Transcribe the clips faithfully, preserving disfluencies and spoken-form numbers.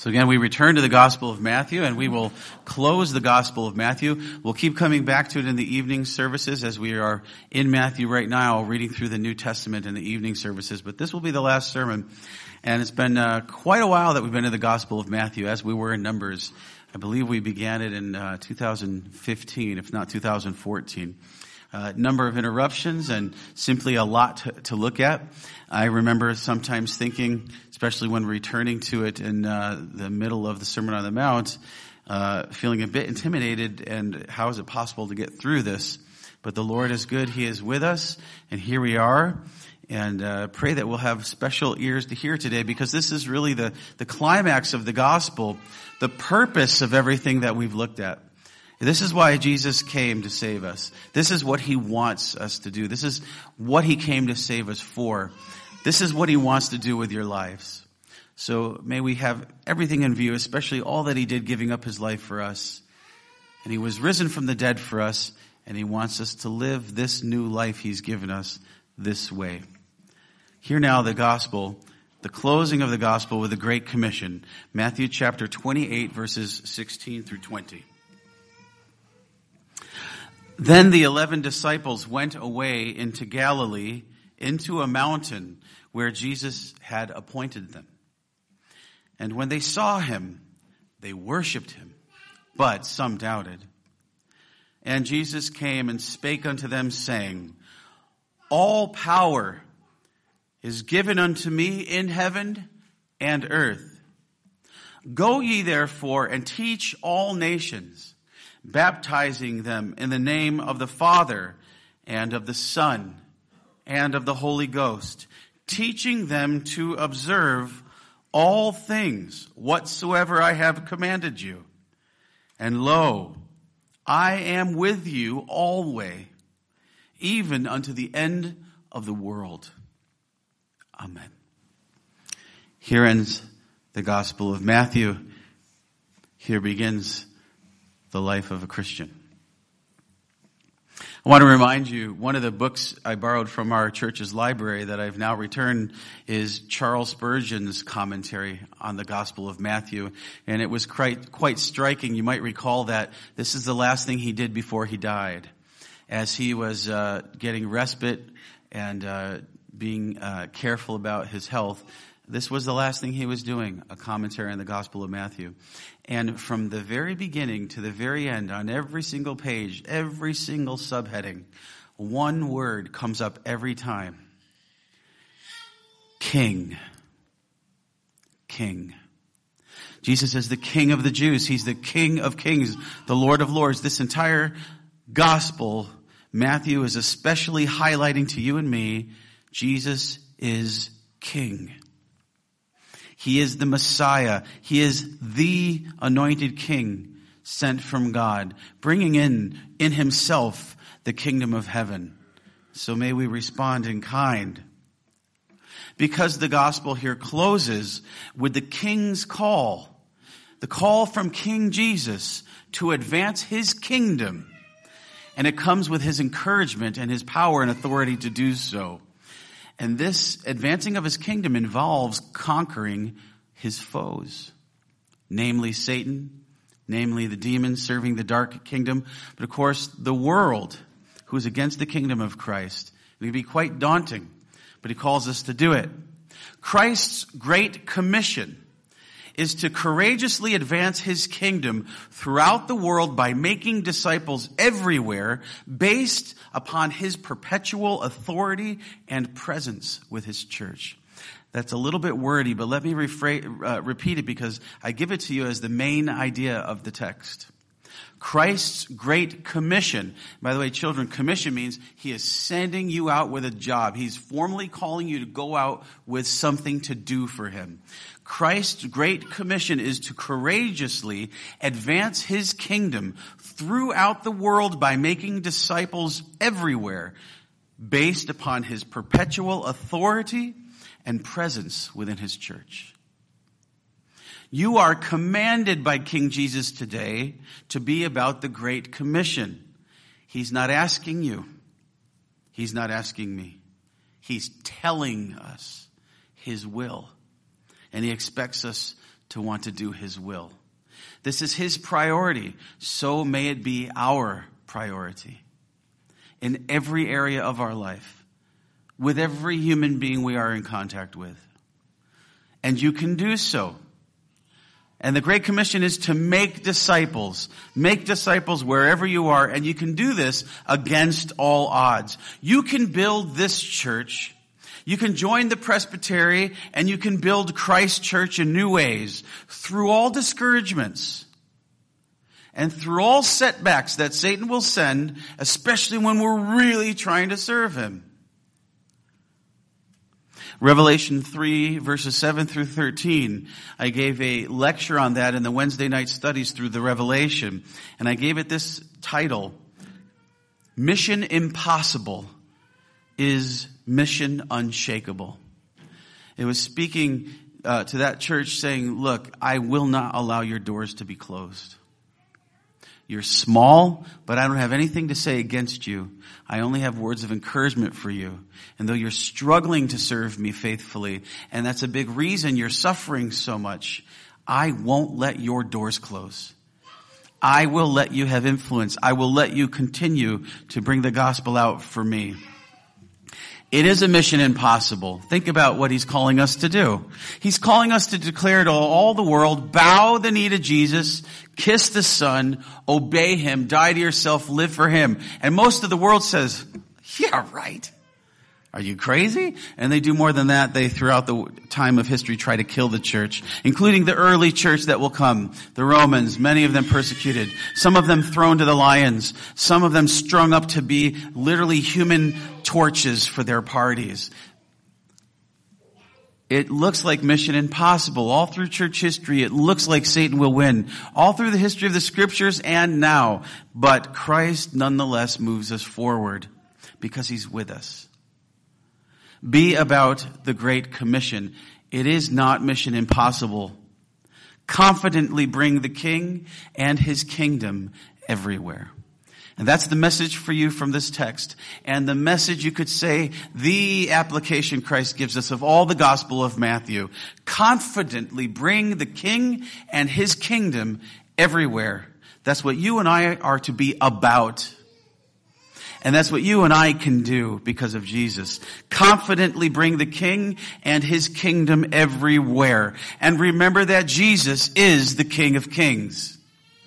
So again, we return to the Gospel of Matthew, and we will close the Gospel of Matthew. We'll keep coming back to it in the evening services as we are in Matthew right now, reading through the New Testament in the evening services. But this will be the last sermon, and it's been uh, quite a while that we've been in the Gospel of Matthew, as we were in Numbers. I believe we began it in uh, two thousand fifteen, if not two thousand fourteen. A uh, number of interruptions and simply a lot to, to look at. I remember sometimes thinking, especially when returning to it in uh, the middle of the Sermon on the Mount, uh, feeling a bit intimidated, and how is it possible to get through this? But the Lord is good. He is with us, and here we are. And uh, pray that we'll have special ears to hear today, because this is really the, the climax of the gospel, the purpose of everything that we've looked at. This is why Jesus came to save us. This is what he wants us to do. This is what he came to save us for. This is what he wants to do with your lives. So may we have everything in view, especially all that he did, giving up his life for us. And he was risen from the dead for us, and he wants us to live this new life he's given us this way. Hear now the gospel, the closing of the gospel with the Great Commission. Matthew chapter twenty-eight, verses sixteen through twenty. Then the eleven disciples went away into Galilee, into a mountain where Jesus had appointed them. And when they saw him, they worshipped him, but some doubted. And Jesus came and spake unto them, saying, All power is given unto me in heaven and earth. Go ye therefore and teach all nations, baptizing them in the name of the Father and of the Son and of the Holy Ghost, teaching them to observe all things whatsoever I have commanded you. And lo, I am with you always, even unto the end of the world. Amen. Here ends the Gospel of Matthew. Here begins the life of a Christian. I want to remind you, one of the books I borrowed from our church's library that I've now returned is Charles Spurgeon's commentary on the Gospel of Matthew. And it was quite, quite striking. You might recall that this is the last thing he did before he died. As he was uh, getting respite and uh, being uh, careful about his health, this was the last thing he was doing, a commentary on the Gospel of Matthew. And from the very beginning to the very end, on every single page, every single subheading, one word comes up every time. King. King. Jesus is the King of the Jews. He's the King of Kings, the Lord of Lords. This entire Gospel, Matthew is especially highlighting to you and me, Jesus is King. He is the Messiah. He is the anointed King sent from God, bringing in, in himself, the kingdom of heaven. So may we respond in kind. Because the gospel here closes with the King's call, the call from King Jesus to advance his kingdom. And it comes with his encouragement and his power and authority to do so. And this advancing of his kingdom involves conquering his foes, namely Satan, namely the demons serving the dark kingdom, but of course the world who is against the kingdom of Christ. It can be quite daunting, but he calls us to do it. Christ's great commission is to courageously advance his kingdom throughout the world by making disciples everywhere based upon his perpetual authority and presence with his church. That's a little bit wordy, but let me rephrase, uh, repeat it because I give it to you as the main idea of the text. Christ's great commission. By the way, children, commission means he is sending you out with a job. He's formally calling you to go out with something to do for him. Christ's great commission is to courageously advance his kingdom throughout the world by making disciples everywhere based upon his perpetual authority and presence within his church. You are commanded by King Jesus today to be about the Great Commission. He's not asking you. He's not asking me. He's telling us his will. And he expects us to want to do his will. This is his priority. So may it be our priority in every area of our life, with every human being we are in contact with. And you can do so. And the Great Commission is to make disciples. Make disciples wherever you are, and you can do this against all odds. You can build this church. You can join the presbytery, and you can build Christ Church in new ways through all discouragements and through all setbacks that Satan will send, especially when we're really trying to serve him. Revelation three, verses seven through thirteen. I gave a lecture on that in the Wednesday night studies through the Revelation. And I gave it this title, Mission Impossible is Mission Unshakable. It was speaking uh, to that church saying, look, I will not allow your doors to be closed. You're small, but I don't have anything to say against you. I only have words of encouragement for you. And though you're struggling to serve me faithfully, and that's a big reason you're suffering so much, I won't let your doors close. I will let you have influence. I will let you continue to bring the gospel out for me. It is a mission impossible. Think about what he's calling us to do. He's calling us to declare to all the world, bow the knee to Jesus, kiss the Son, obey him, die to yourself, live for him. And most of the world says, yeah, right. Are you crazy? And they do more than that. They, throughout the time of history, try to kill the church, including the early church that will come. The Romans, many of them persecuted. Some of them thrown to the lions. Some of them strung up to be literally human torches for their parties. It looks like mission impossible. All through church history, it looks like Satan will win. All through the history of the scriptures and now. But Christ nonetheless moves us forward because he's with us. Be about the Great Commission. It is not mission impossible. Confidently bring the King and his kingdom everywhere. And that's the message for you from this text. And the message, you could say, the application Christ gives us of all the Gospel of Matthew. Confidently bring the King and his kingdom everywhere. That's what you and I are to be about. And that's what you and I can do because of Jesus. Confidently bring the King and his kingdom everywhere. And remember that Jesus is the King of Kings.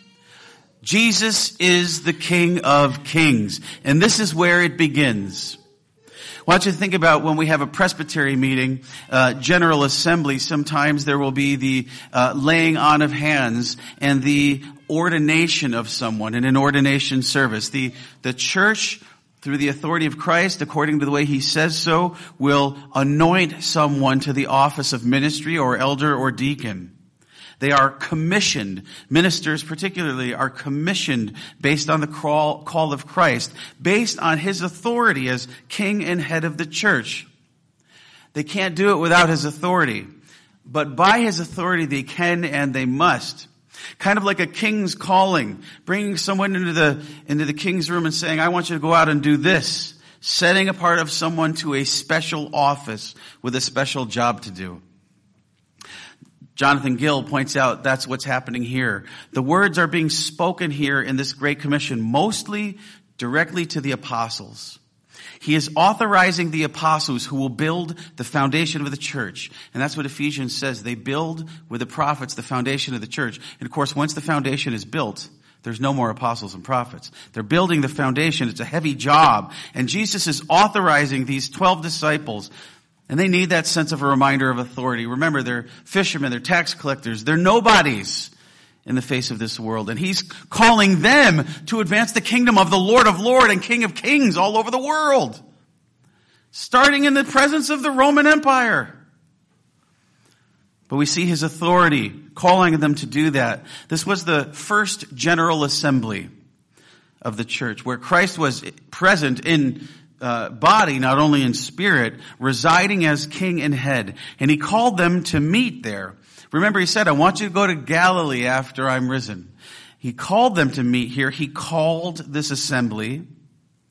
Jesus is the King of Kings. And this is where it begins. I want you to think about when we have a presbytery meeting, uh, General Assembly, sometimes there will be the uh, laying on of hands and the ordination of someone in an ordination service. The, the church, through the authority of Christ, according to the way he says so, will anoint someone to the office of ministry or elder or deacon. They are commissioned. Ministers particularly are commissioned based on the call, call of Christ, based on his authority as king and head of the church. They can't do it without his authority, but by his authority they can and they must. Kind of like a king's calling, bringing someone into the, into the king's room and saying, I want you to go out and do this. Setting apart of someone to a special office with a special job to do. Jonathan Gill points out that's what's happening here. The words are being spoken here in this Great Commission, mostly directly to the apostles. He is authorizing the apostles who will build the foundation of the church. And that's what Ephesians says. They build with the prophets the foundation of the church. And of course, once the foundation is built, there's no more apostles and prophets. They're building the foundation. It's a heavy job. And Jesus is authorizing these twelve disciples. And they need that sense of a reminder of authority. Remember, they're fishermen, they're tax collectors, they're nobodies in the face of this world. And he's calling them to advance the kingdom of the Lord of Lords and King of Kings all over the world. Starting in the presence of the Roman Empire. But we see his authority calling them to do that. This was the first general assembly of the church where Christ was present in Uh, body, not only in spirit, residing as king and head. And he called them to meet there. Remember, he said, I want you to go to Galilee after I'm risen. He called them to meet here. He called this assembly.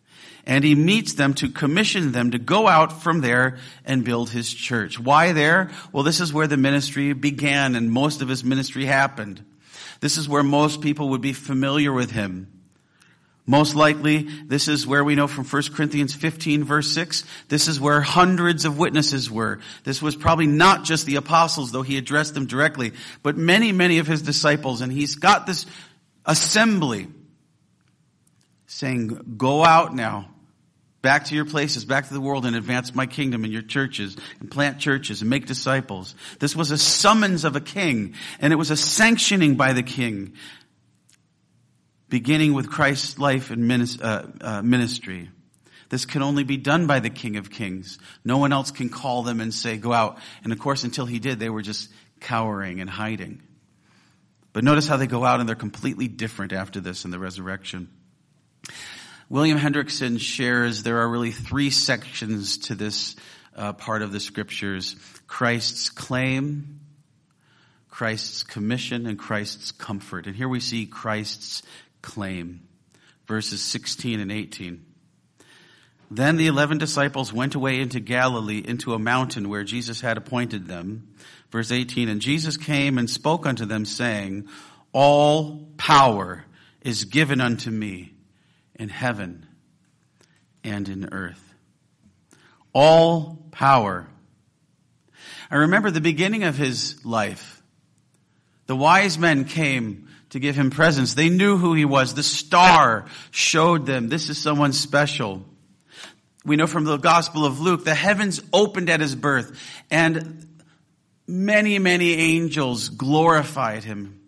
And he meets them to commission them to go out from there and build his church. Why there? Well, this is where the ministry began and most of his ministry happened. This is where most people would be familiar with him. Most likely, this is where we know from First Corinthians fifteen verse six, this is where hundreds of witnesses were. This was probably not just the apostles, though he addressed them directly, but many, many of his disciples. And he's got this assembly saying, go out now, back to your places, back to the world, and advance my kingdom in your churches, and plant churches, and make disciples. This was a summons of a king, and it was a sanctioning by the king, beginning with Christ's life and ministry. This can only be done by the King of Kings. No one else can call them and say, go out. And of course, until he did, they were just cowering and hiding. But notice how they go out and they're completely different after this in the resurrection. William Hendrickson shares there are really three sections to this uh, part of the scriptures. Christ's claim, Christ's commission, and Christ's comfort. And here we see Christ's claim. Verses sixteen and eighteen. Then the eleven disciples went away into Galilee, into a mountain where Jesus had appointed them. Verse eighteen, and Jesus came and spoke unto them, saying, all power is given unto me in heaven and in earth. All power. I remember the beginning of his life. The wise men came to give him presents. They knew who he was. The star showed them, this is someone special. We know from the Gospel of Luke, the heavens opened at his birth, and many, many angels glorified him.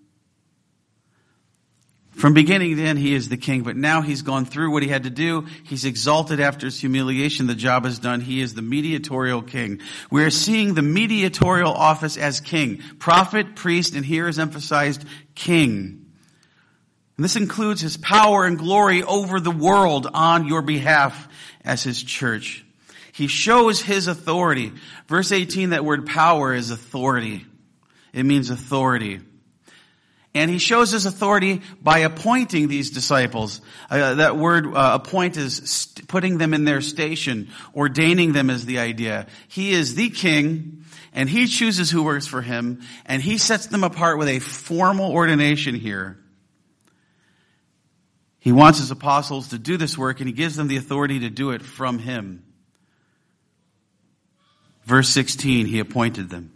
From beginning to end, he is the king, but now he's gone through what he had to do. He's exalted after his humiliation. The job is done. He is the mediatorial king. We're seeing the mediatorial office as king. Prophet, priest, and here is emphasized king. And this includes his power and glory over the world on your behalf as his church. He shows his authority. Verse eighteen, that word power is authority. It means authority. And he shows his authority by appointing these disciples. Uh, that word uh, appoint is st- putting them in their station. Ordaining them is the idea. He is the king, and he chooses who works for him, and he sets them apart with a formal ordination here. He wants his apostles to do this work, and he gives them the authority to do it from him. Verse sixteen, he appointed them.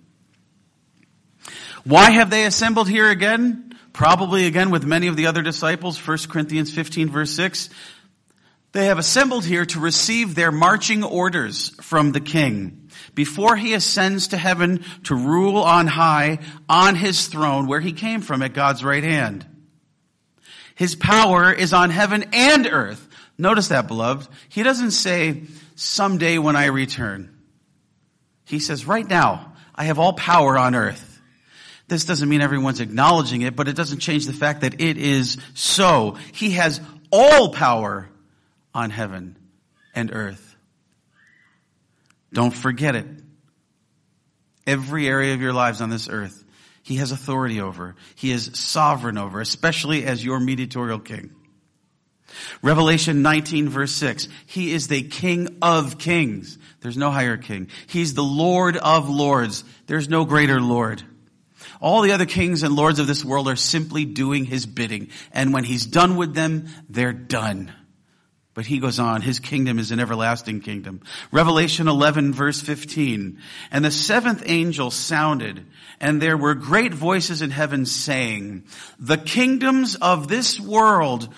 Why have they assembled here again? Probably again with many of the other disciples. First Corinthians fifteen verse six. They have assembled here to receive their marching orders from the king before he ascends to heaven to rule on high on his throne where he came from at God's right hand. His power is on heaven and earth. Notice that, beloved. He doesn't say someday when I return. He says right now I have all power on earth. This doesn't mean everyone's acknowledging it, but it doesn't change the fact that it is so. He has all power on heaven and earth. Don't forget it. Every area of your lives on this earth, he has authority over. He is sovereign over, especially as your mediatorial king. Revelation nineteen verse six. He is the King of kings. There's no higher king. He's the Lord of lords. There's no greater Lord. All the other kings and lords of this world are simply doing his bidding. And when he's done with them, they're done. But he goes on. His kingdom is an everlasting kingdom. Revelation eleven verse fifteen. And the seventh angel sounded, and there were great voices in heaven saying, the kingdoms of this world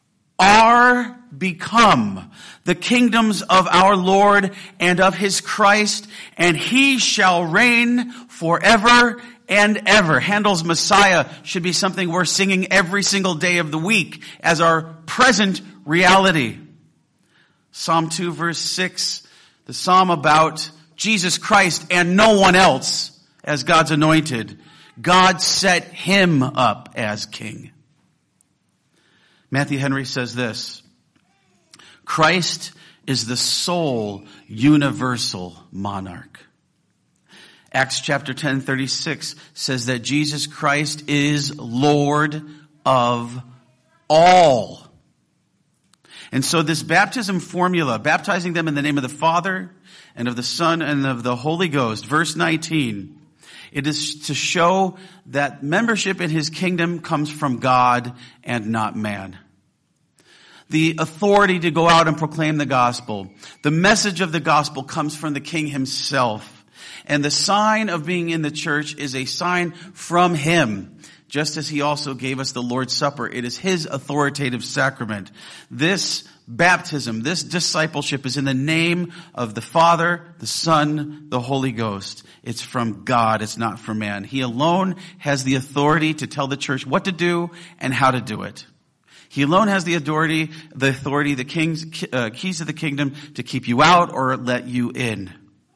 are become the kingdoms of our Lord and of his Christ, and he shall reign forever and ever. Handel's Messiah should be something we're singing every single day of the week as our present reality. Psalm two verse six, the psalm about Jesus Christ and no one else as God's anointed. God set him up as king. Matthew Henry says this, Christ is the sole universal monarch. Acts chapter ten thirty-six says that Jesus Christ is Lord of all. And so this baptism formula, baptizing them in the name of the Father and of the Son and of the Holy Ghost, verse nineteen, it is to show that membership in his kingdom comes from God and not man. The authority to go out and proclaim the gospel, the message of the gospel comes from the King himself. And the sign of being in the church is a sign from him. Just as he also gave us the Lord's Supper, it is his authoritative sacrament. This baptism, this discipleship is in the name of the Father, the Son, the Holy Ghost. It's from God. It's not from man. He alone has the authority to tell the church what to do and how to do it. He alone has the authority, the authority, the king's uh, keys of the kingdom to keep you out or let you in.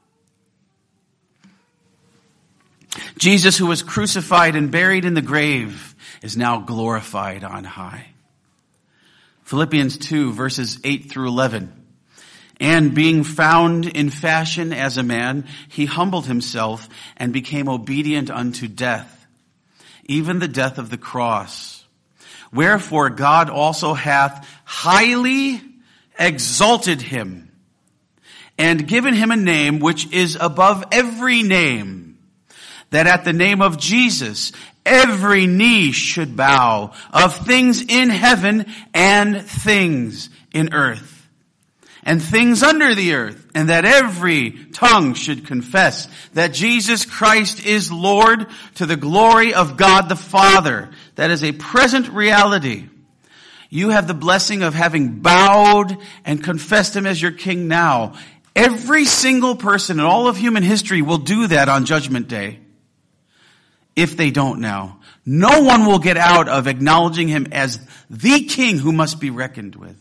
Jesus, who was crucified and buried in the grave, is now glorified on high. Philippians two, verses eight through eleven. And being found in fashion as a man, he humbled himself and became obedient unto death, even the death of the cross. Wherefore God also hath highly exalted him and given him a name which is above every name, that at the name of Jesus every knee should bow, of things in heaven and things in earth and things under the earth, and that every tongue should confess that Jesus Christ is Lord, to the glory of God the Father. That is a present reality. You have the blessing of having bowed and confessed him as your king now. Every single person in all of human history will do that on Judgment Day. If they don't now, no one will get out of acknowledging him as the king who must be reckoned with.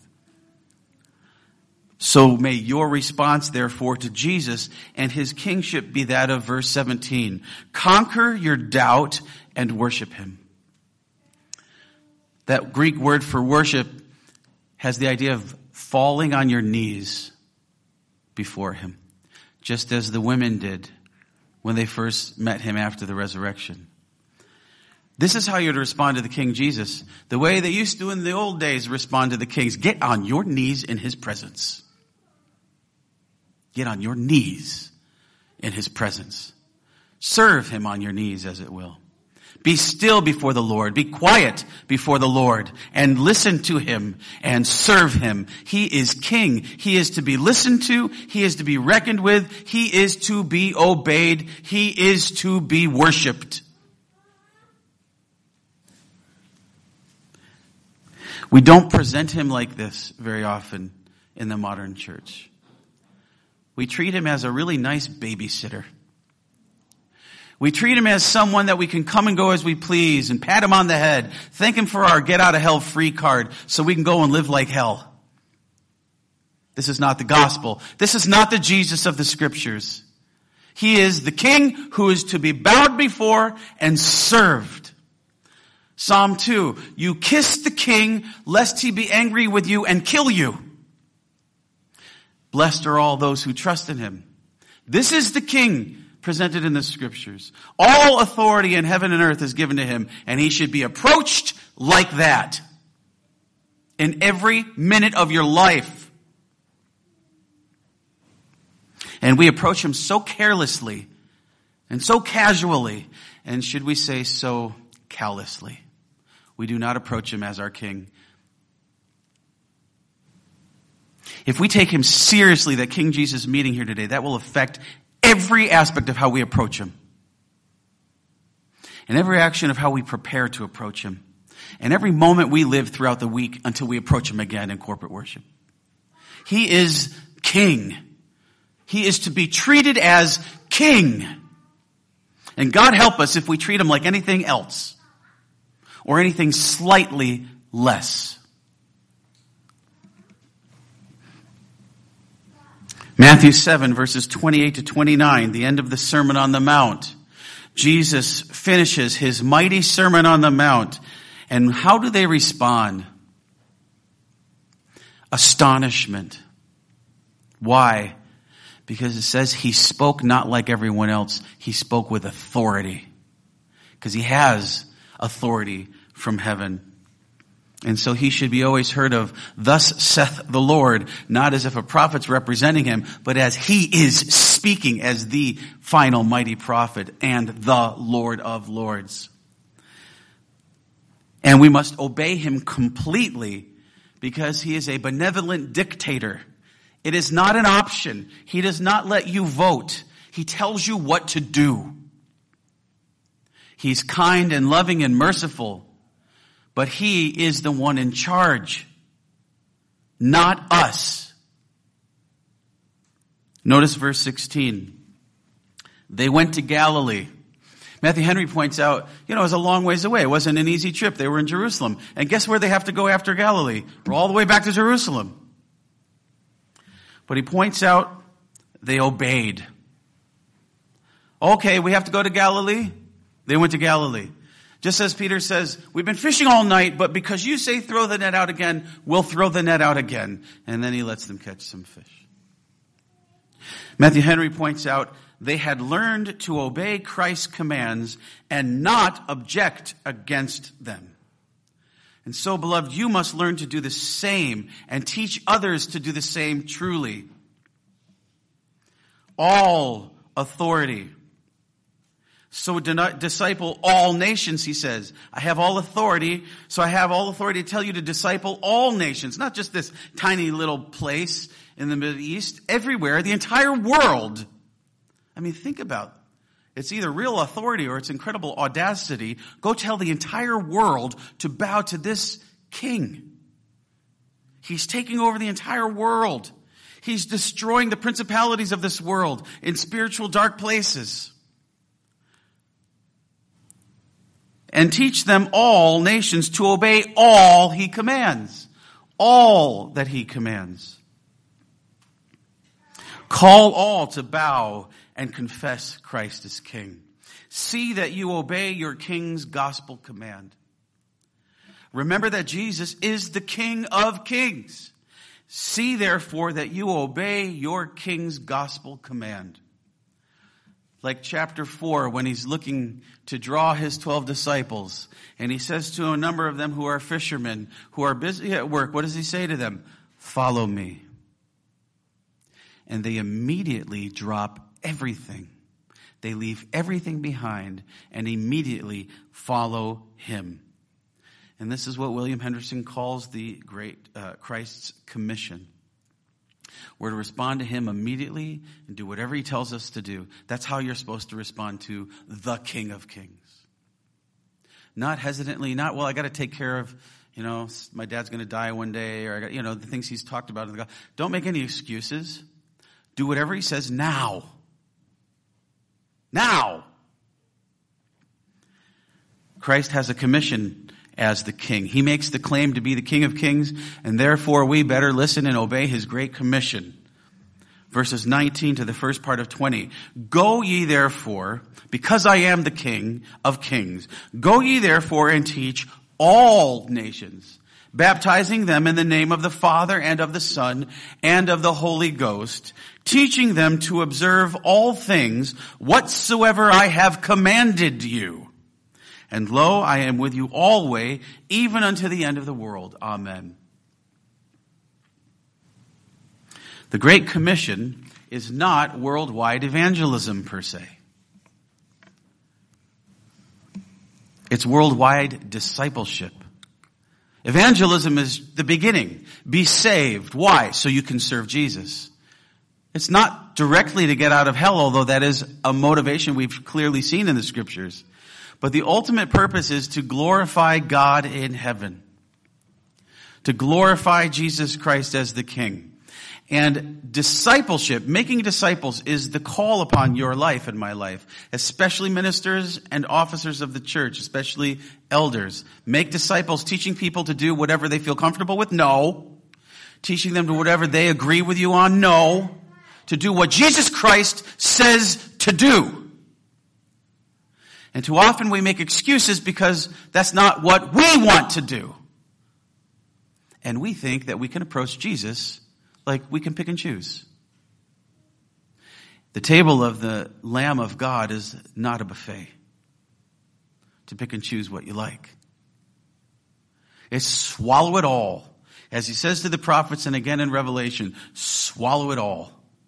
So may your response, therefore, to Jesus and his kingship be that of verse seventeen. Conquer your doubt and worship him. That Greek word for worship has the idea of falling on your knees before him, just as the women did when they first met him after the resurrection. This is how you're to respond to the King Jesus. The way they used to in the old days respond to the kings. Get on your knees in his presence. Get on your knees in his presence. Serve him on your knees, as it will. Be still before the Lord. Be quiet before the Lord and listen to him and serve him. He is king. He is to be listened to. He is to be reckoned with. He is to be obeyed. He is to be worshiped. We don't present him like this very often in the modern church. We treat him as a really nice babysitter. We treat him as someone that we can come and go as we please and pat him on the head, thank him for our get out of hell free card so we can go and live like hell. This is not the gospel. This is not the Jesus of the scriptures. He is the king who is to be bowed before and served. Psalm two, you kiss the king lest he be angry with you and kill you. Blessed are all those who trust in him. This is the king presented in the scriptures. All authority in heaven and earth is given to him, and he should be approached like that in every minute of your life. And we approach him so carelessly and so casually, and should we say so callously. We do not approach him as our king. If we take him seriously, that King Jesus meeting here today, that will affect every aspect of how we approach him. And every action of how we prepare to approach him. And every moment we live throughout the week until we approach him again in corporate worship. He is king. He is to be treated as king. And God help us if we treat him like anything else. Or anything slightly less. Matthew seven, verses twenty-eight to twenty-nine, the end of the Sermon on the Mount. Jesus finishes his mighty Sermon on the Mount. And how do they respond? Astonishment. Why? Because it says he spoke not like everyone else. He spoke with authority. Because he has authority from heaven. And so he should be always heard of, thus saith the Lord, not as if a prophet's representing him, but as he is speaking as the final mighty prophet and the Lord of Lords. And we must obey him completely because he is a benevolent dictator. It is not an option. He does not let you vote. He tells you what to do. He's kind and loving and merciful, but he is the one in charge, not us. Notice verse sixteen. They went to Galilee. Matthew Henry points out, you know, it was a long ways away. It wasn't an easy trip. They were in Jerusalem. And guess where they have to go after Galilee? We're all the way back to Jerusalem. But he points out they obeyed. Okay, we have to go to Galilee. They went to Galilee. Just as Peter says, we've been fishing all night, but because you say throw the net out again, we'll throw the net out again. And then he lets them catch some fish. Matthew Henry points out they had learned to obey Christ's commands and not object against them. And so, beloved, you must learn to do the same and teach others to do the same truly. All authority. So disciple all nations, he says. I have all authority, so I have all authority to tell you to disciple all nations. Not just this tiny little place in the Middle East. Everywhere, the entire world. I mean, think about it. It's either real authority or it's incredible audacity. Go tell the entire world to bow to this king. He's taking over the entire world. He's destroying the principalities of this world in spiritual dark places. And teach them all nations to obey all he commands. All that he commands. Call all to bow and confess Christ as King. See that you obey your King's gospel command. Remember that Jesus is the King of kings. See therefore that you obey your King's gospel command. Like chapter four, when he's looking to draw his twelve disciples, and he says to a number of them who are fishermen, who are busy at work, what does he say to them? Follow me. And they immediately drop everything. They leave everything behind and immediately follow him. And this is what William Henderson calls the great uh, Christ's commission. We're to respond to him immediately and do whatever he tells us to do. That's how you're supposed to respond to the King of Kings. Not hesitantly, not, well, I got to take care of, you know, my dad's going to die one day, or I got, you know, the things he's talked about in the gospel. Don't make any excuses. Do whatever he says now. Now. Christ has a commission as the King. He makes the claim to be the King of Kings, and therefore we better listen and obey his great commission. Verses nineteen to the first part of twenty. Go ye therefore, because I am the King of Kings, go ye therefore and teach all nations, baptizing them in the name of the Father and of the Son and of the Holy Ghost, teaching them to observe all things whatsoever I have commanded you. And lo, I am with you always, even unto the end of the world. Amen. The Great Commission is not worldwide evangelism per se. It's worldwide discipleship. Evangelism is the beginning. Be saved. Why? So you can serve Jesus. It's not directly to get out of hell, although that is a motivation we've clearly seen in the scriptures. But the ultimate purpose is to glorify God in heaven. To glorify Jesus Christ as the King. And discipleship, making disciples, is the call upon your life and my life. Especially ministers and officers of the church, especially elders. Make disciples, teaching people to do whatever they feel comfortable with? No. Teaching them to whatever they agree with you on? No. To do what Jesus Christ says to do. And too often we make excuses because that's not what we want to do. And we think that we can approach Jesus like we can pick and choose. The table of the Lamb of God is not a buffet to pick and choose what you like. It's swallow it all. As he says to the prophets and again in Revelation, swallow it all.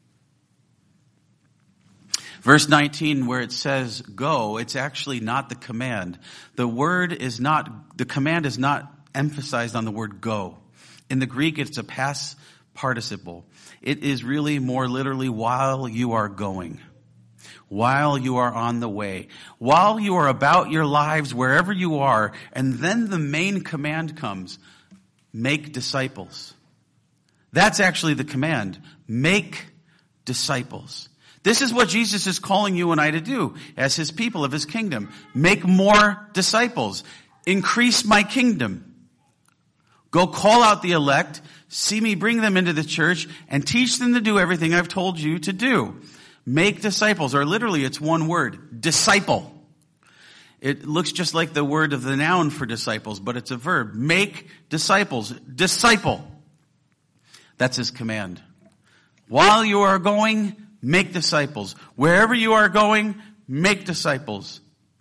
Verse nineteen, where it says go, it's actually not the command. The word is not, the command is not emphasized on the word go. In the Greek, it's a past participle. It is really more literally while you are going. While you are on the way. While you are about your lives wherever you are. And then the main command comes. Make disciples. That's actually the command. Make disciples. This is what Jesus is calling you and I to do as his people of his kingdom. Make more disciples. Increase my kingdom. Go call out the elect. See me bring them into the church and teach them to do everything I've told you to do. Make disciples, or literally it's one word, disciple. It looks just like the word of the noun for disciples, but it's a verb. Make disciples. Disciple. That's his command. While you are going, make disciples. Wherever you are going, make disciples.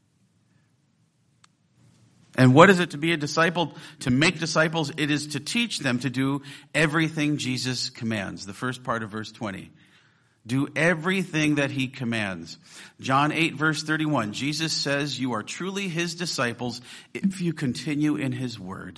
And what is it to be a disciple? To make disciples, it is to teach them to do everything Jesus commands. The first part of verse twenty. Do everything that he commands. John eight verse thirty-one, Jesus says you are truly his disciples if you continue in his word.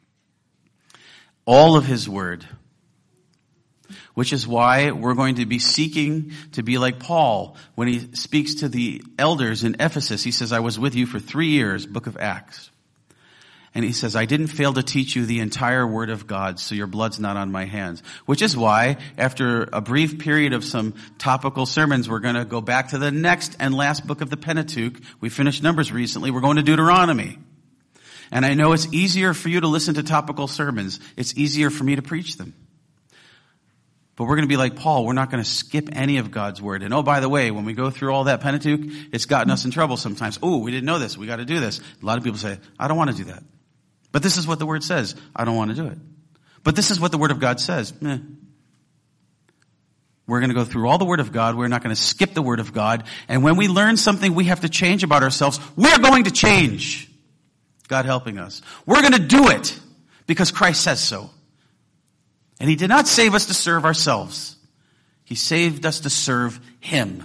All of his word. Which is why we're going to be seeking to be like Paul when he speaks to the elders in Ephesus. He says, I was with you for three years, book of Acts. And he says, I didn't fail to teach you the entire word of God, so your blood's not on my hands. Which is why, after a brief period of some topical sermons, we're going to go back to the next and last book of the Pentateuch. We finished Numbers recently. We're going to Deuteronomy. And I know it's easier for you to listen to topical sermons. It's easier for me to preach them. But we're going to be like Paul. We're not going to skip any of God's word. And oh, by the way, when we go through all that Pentateuch, it's gotten us in trouble sometimes. Oh, we didn't know this. We got to do this. A lot of people say, I don't want to do that. But this is what the word says. I don't want to do it. But this is what the word of God says. Eh. We're going to go through all the word of God. We're not going to skip the word of God. And when we learn something we have to change about ourselves, we're going to change. God helping us. We're going to do it because Christ says so. And he did not save us to serve ourselves. He saved us to serve him.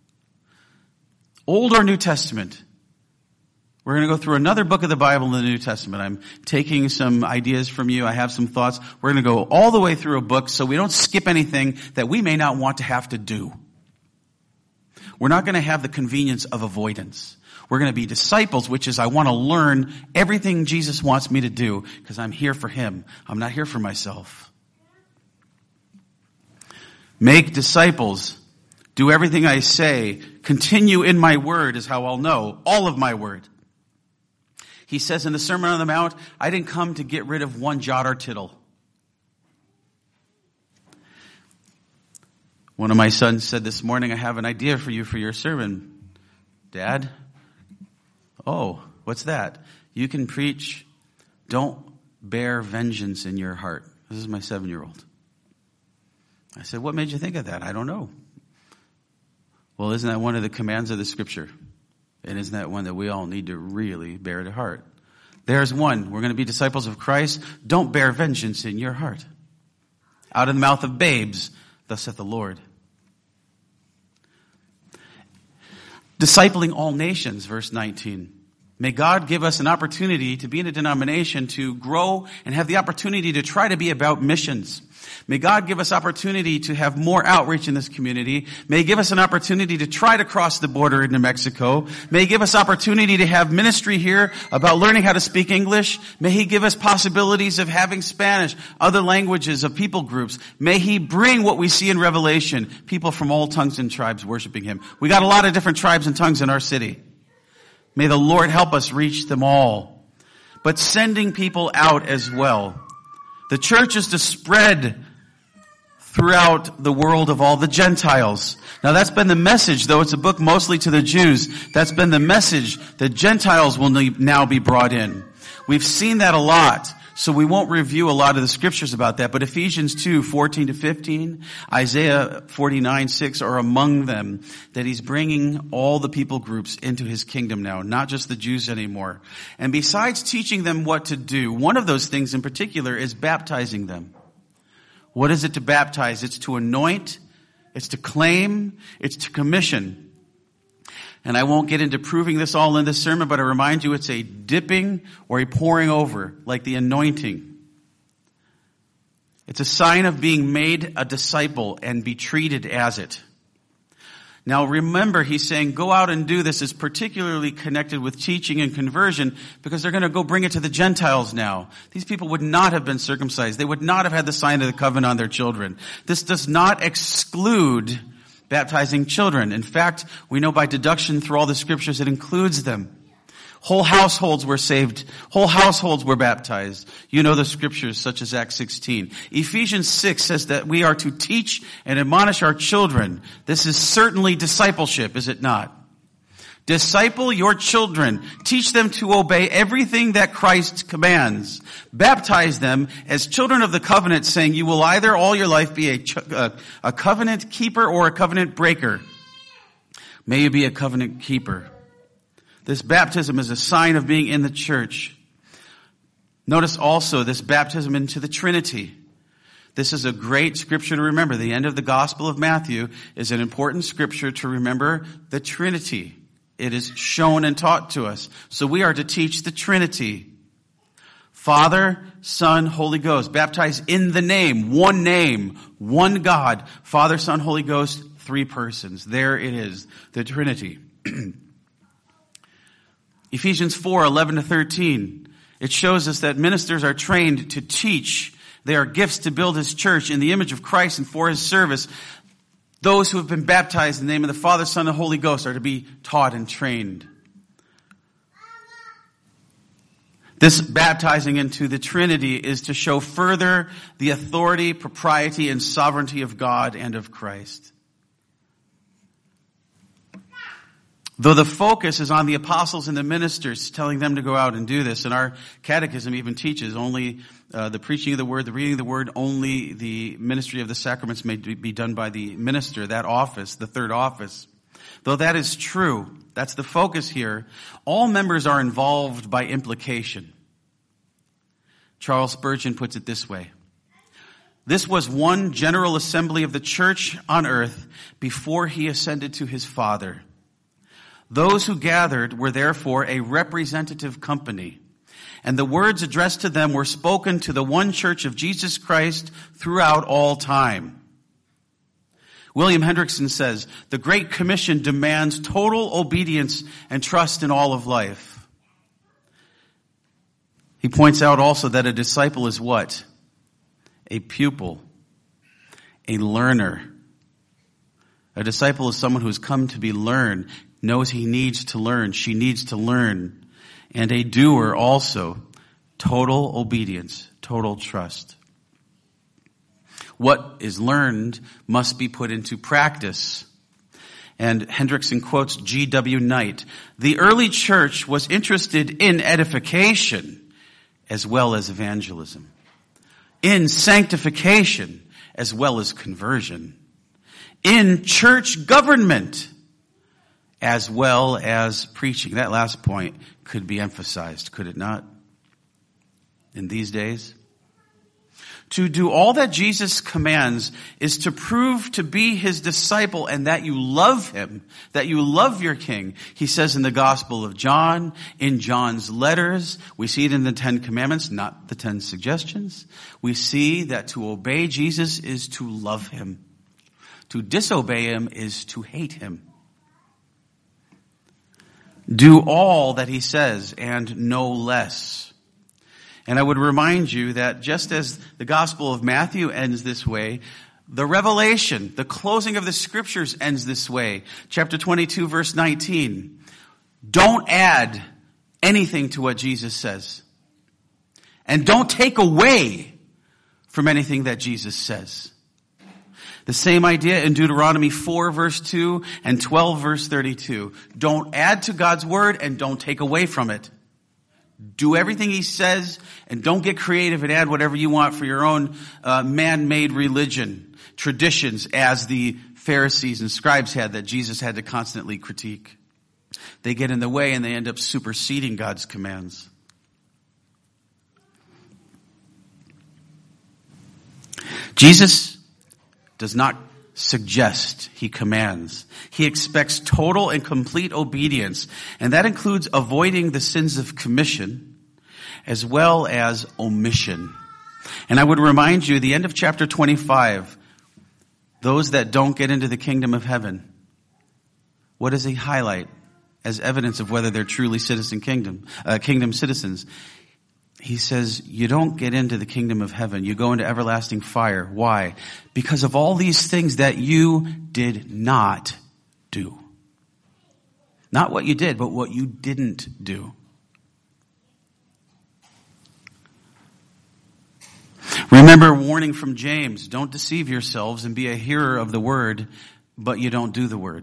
Old or New Testament. We're going to go through another book of the Bible in the New Testament. I'm taking some ideas from you. I have some thoughts. We're going to go all the way through a book so we don't skip anything that we may not want to have to do. We're not going to have the convenience of avoidance. We're going to be disciples, which is I want to learn everything Jesus wants me to do because I'm here for him. I'm not here for myself. Make disciples. Do everything I say. Continue in my word is how I'll know. All of my word. He says in the Sermon on the Mount, I didn't come to get rid of one jot or tittle. One of my sons said this morning, I have an idea for you for your sermon. Dad? Oh, what's that? You can preach, don't bear vengeance in your heart. This is my seven-year-old. I said, what made you think of that? I don't know. Well, isn't that one of the commands of the scripture? And isn't that one that we all need to really bear to heart? There's one. We're going to be disciples of Christ. Don't bear vengeance in your heart. Out of the mouth of babes, thus saith the Lord. Discipling all nations, verse nineteen. May God give us an opportunity to be in a denomination to grow and have the opportunity to try to be about missions. May God give us opportunity to have more outreach in this community. May He give us an opportunity to try to cross the border into Mexico. May He give us opportunity to have ministry here about learning how to speak English. May He give us possibilities of having Spanish, other languages, of people groups. May He bring what we see in Revelation, people from all tongues and tribes worshiping Him. We got a lot of different tribes and tongues in our city. May the Lord help us reach them all. But sending people out as well. The church is to spread throughout the world of all the Gentiles. Now that's been the message, though it's a book mostly to the Jews. That's been the message that Gentiles will now be brought in. We've seen that a lot. So we won't review a lot of the scriptures about that, but Ephesians two, fourteen to fifteen, Isaiah forty-nine, six are among them, that he's bringing all the people groups into his kingdom now, not just the Jews anymore. And besides teaching them what to do, one of those things in particular is baptizing them. What is it to baptize? It's to anoint, it's to claim, it's to commission. And I won't get into proving this all in this sermon, but I remind you it's a dipping or a pouring over, like the anointing. It's a sign of being made a disciple and be treated as it. Now remember, he's saying go out and do this is particularly connected with teaching and conversion because they're going to go bring it to the Gentiles now. These people would not have been circumcised. They would not have had the sign of the covenant on their children. This does not exclude baptizing children. In fact, we know by deduction through all the scriptures it includes them. Whole households were saved. Whole households were baptized. You know the scriptures such as Acts sixteen. Ephesians six says that we are to teach and admonish our children. This is certainly discipleship, is it not? Disciple your children. Teach them to obey everything that Christ commands. Baptize them as children of the covenant, saying you will either all your life be a, a, a covenant keeper or a covenant breaker. May you be a covenant keeper. This baptism is a sign of being in the church. Notice also this baptism into the Trinity. This is a great scripture to remember. The end of the Gospel of Matthew is an important scripture to remember the Trinity. It is shown and taught to us. So we are to teach the Trinity. Father, Son, Holy Ghost. Baptized in the name, one name, one God. Father, Son, Holy Ghost, three persons. There it is, the Trinity. Ephesians four, eleven to thirteen. It shows us that ministers are trained to teach. They are gifts to build his church in the image of Christ and for his service. Those who have been baptized in the name of the Father, Son, and Holy Ghost are to be taught and trained. This baptizing into the Trinity is to show further the authority, propriety, and sovereignty of God and of Christ. Though the focus is on the apostles and the ministers, telling them to go out and do this, and our catechism even teaches only uh, the preaching of the word, the reading of the word, only the ministry of the sacraments may be done by the minister, that office, the third office. Though that is true, that's the focus here, all members are involved by implication. Charles Spurgeon puts it this way. This was one general assembly of the church on earth before he ascended to his Father. Those who gathered were therefore a representative company, and the words addressed to them were spoken to the one church of Jesus Christ throughout all time. William Hendrickson says, the Great Commission demands total obedience and trust in all of life. He points out also that a disciple is what? A pupil, a learner. A disciple is someone who has come to be learned, knows he needs to learn, she needs to learn. And a doer also, total obedience, total trust. What is learned must be put into practice. And Hendrickson quotes G W Knight. The early church was interested in edification as well as evangelism, in sanctification as well as conversion, in church government as well as preaching. That last point could be emphasized, could it not? In these days, to do all that Jesus commands is to prove to be his disciple and that you love him, that you love your King. He says in the Gospel of John, in John's letters, we see it in the Ten Commandments, not the Ten Suggestions. We see that to obey Jesus is to love him. To disobey him is to hate him. Do all that he says and no less. And I would remind you that just as the Gospel of Matthew ends this way, the Revelation, the closing of the Scriptures ends this way. Chapter twenty-two, verse nineteen. Don't add anything to what Jesus says. And don't take away from anything that Jesus says. The same idea in Deuteronomy four, verse two and twelve, verse thirty-two. Don't add to God's word and don't take away from it. Do everything he says and don't get creative and add whatever you want for your own uh, man-made religion, traditions, as the Pharisees and scribes had that Jesus had to constantly critique. They get in the way and they end up superseding God's commands. Jesus does not suggest, he commands. He expects total and complete obedience, and that includes avoiding the sins of commission as well as omission. And I would remind you, the end of chapter twenty-five, those that don't get into the kingdom of heaven, what does he highlight as evidence of whether they're truly citizen kingdom, uh, kingdom citizens? He says, you don't get into the kingdom of heaven. You go into everlasting fire. Why? Because of all these things that you did not do. Not what you did, but what you didn't do. Remember warning from James, don't deceive yourselves and be a hearer of the word, but you don't do the word.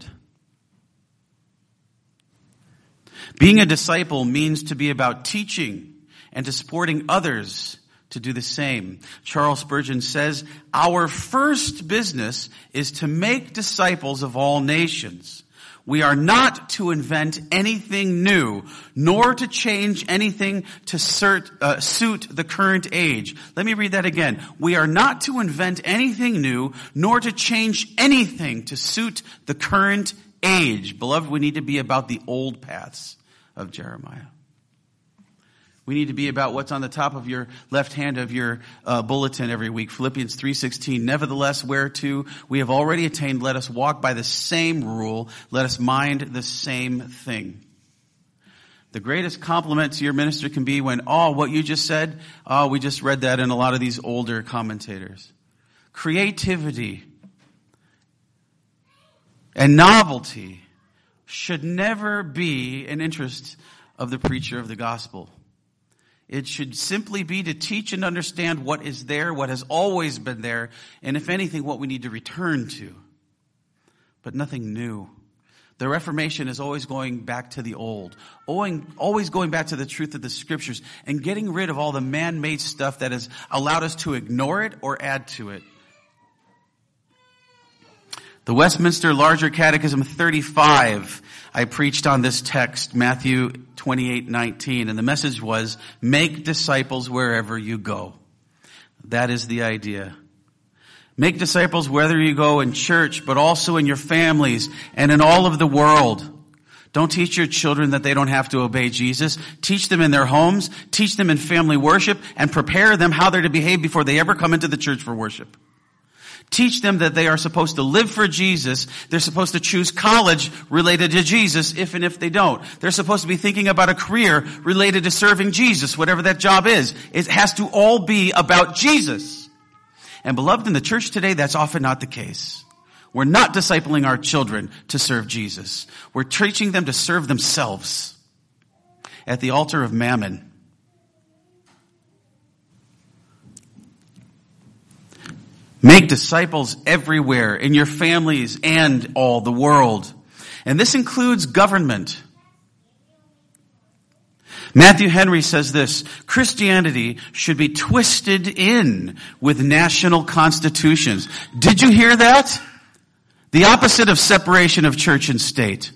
Being a disciple means to be about teaching and to supporting others to do the same. Charles Spurgeon says, our first business is to make disciples of all nations. We are not to invent anything new, nor to change anything to cert, uh, suit the current age. Let me read that again. We are not to invent anything new, nor to change anything to suit the current age. Beloved, we need to be about the old paths of Jeremiah. We need to be about what's on the top of your left hand of your uh, bulletin every week. Philippians three sixteen. Nevertheless, whereto we have already attained, let us walk by the same rule. Let us mind the same thing. The greatest compliment to your minister can be when, oh, what you just said, oh, we just read that in a lot of these older commentators. Creativity and novelty should never be an interest of the preacher of the gospel. It should simply be to teach and understand what is there, what has always been there, and if anything, what we need to return to. But nothing new. The Reformation is always going back to the old, always going back to the truth of the Scriptures, and getting rid of all the man-made stuff that has allowed us to ignore it or add to it. The Westminster Larger Catechism thirty-five, I preached on this text, Matthew twenty-eight nineteen, and the message was, make disciples wherever you go. That is the idea. Make disciples whether you go in church, but also in your families and in all of the world. Don't teach your children that they don't have to obey Jesus. Teach them in their homes, teach them in family worship, and prepare them how they're to behave before they ever come into the church for worship. Teach them that they are supposed to live for Jesus. They're supposed to choose college related to Jesus if and if they don't. They're supposed to be thinking about a career related to serving Jesus, whatever that job is. It has to all be about Jesus. And beloved, in the church today, that's often not the case. We're not discipling our children to serve Jesus. We're teaching them to serve themselves at the altar of mammon. Make disciples everywhere, in your families and all the world. And this includes government. Matthew Henry says this, Christianity should be twisted in with national constitutions. Did you hear that? The opposite of separation of church and state.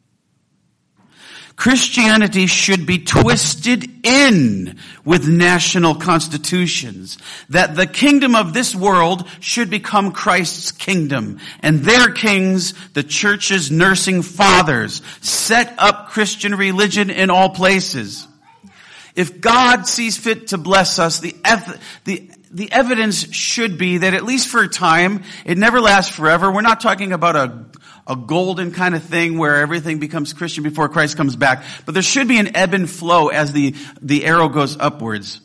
Christianity should be twisted in with national constitutions. That the kingdom of this world should become Christ's kingdom. And their kings, the church's nursing fathers, set up Christian religion in all places. If God sees fit to bless us, the, ev- the, the evidence should be that at least for a time, it never lasts forever. We're not talking about a A golden kind of thing where everything becomes Christian before Christ comes back. But there should be an ebb and flow as the, the arrow goes upwards.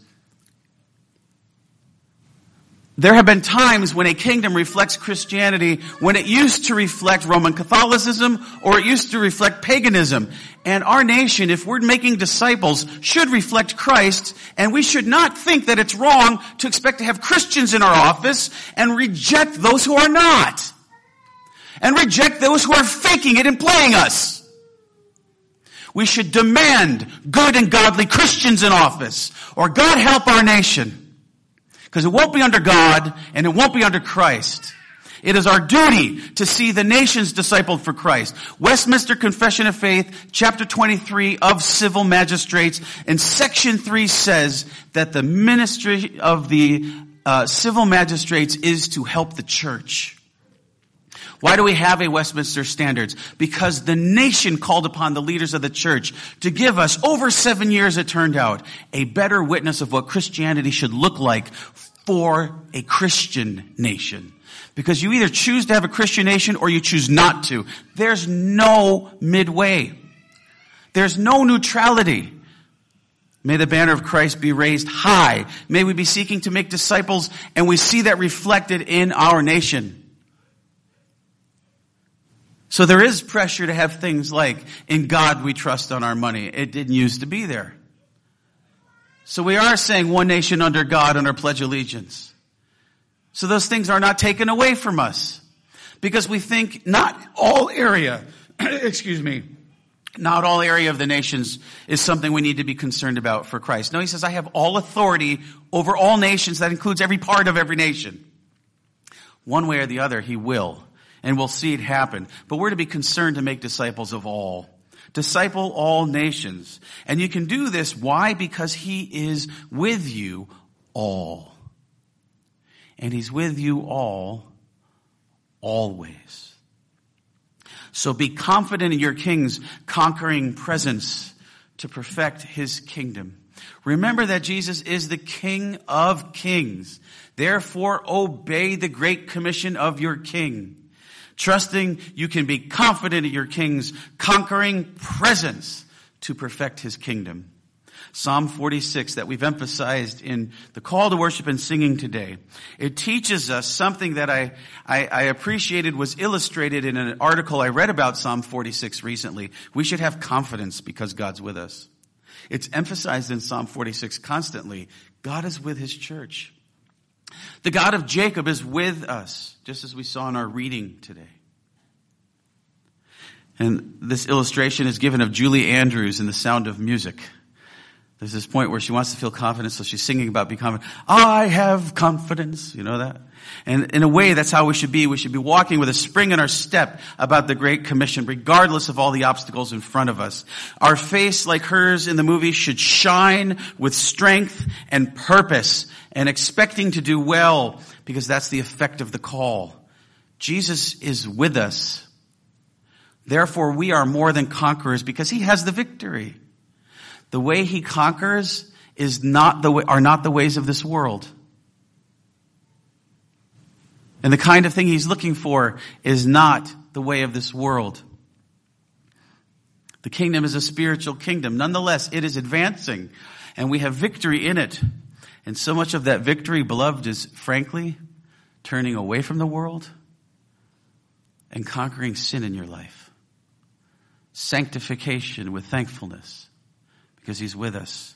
There have been times when a kingdom reflects Christianity when it used to reflect Roman Catholicism or it used to reflect paganism. And our nation, if we're making disciples, should reflect Christ. And we should not think that it's wrong to expect to have Christians in our office and reject those who are not. And reject those who are faking it and playing us. We should demand good and godly Christians in office, or God help our nation. Because it won't be under God, and it won't be under Christ. It is our duty to see the nations discipled for Christ. Westminster Confession of Faith, chapter twenty-three of civil magistrates, and section three says that the ministry of the uh, civil magistrates is to help the church. Why do we have a Westminster Standards? Because the nation called upon the leaders of the church to give us, over seven years it turned out, a better witness of what Christianity should look like for a Christian nation. Because you either choose to have a Christian nation or you choose not to. There's no midway. There's no neutrality. May the banner of Christ be raised high. May we be seeking to make disciples, and we see that reflected in our nation. So there is pressure to have things like, in God we trust on our money. It didn't used to be there. So we are saying one nation under God and our pledge allegiance. So those things are not taken away from us. Because we think not all area, excuse me, not all area of the nations is something we need to be concerned about for Christ. No, he says, I have all authority over all nations. That includes every part of every nation. One way or the other, he will. And we'll see it happen. But we're to be concerned to make disciples of all. Disciple all nations. And you can do this. Why? Because he is with you all. And he's with you all, always. So be confident in your king's conquering presence to perfect his kingdom. Remember that Jesus is the King of kings. Therefore, obey the great commission of your king. Trusting you can be confident in your king's conquering presence to perfect his kingdom. Psalm forty-six that we've emphasized in the call to worship and singing today. It teaches us something that I, I, I appreciated was illustrated in an article I read about Psalm forty-six recently. We should have confidence because God's with us. It's emphasized in Psalm forty-six constantly. God is with his church. The God of Jacob is with us, just as we saw in our reading today. And this illustration is given of Julie Andrews in The Sound of Music. There's this point where she wants to feel confident, so she's singing about being confident. I have confidence. You know that? And in a way, that's how we should be. We should be walking with a spring in our step about the Great Commission, regardless of all the obstacles in front of us. Our face, like hers in the movie, should shine with strength and purpose and expecting to do well, because that's the effect of the call. Jesus is with us. Therefore, we are more than conquerors because he has the victory. The way he conquers is not the way, are not the ways of this world. And the kind of thing he's looking for is not the way of this world. The kingdom is a spiritual kingdom. Nonetheless, it is advancing, and we have victory in it. And so much of that victory, beloved, is frankly turning away from the world and conquering sin in your life. Sanctification with thankfulness. Because he's with us.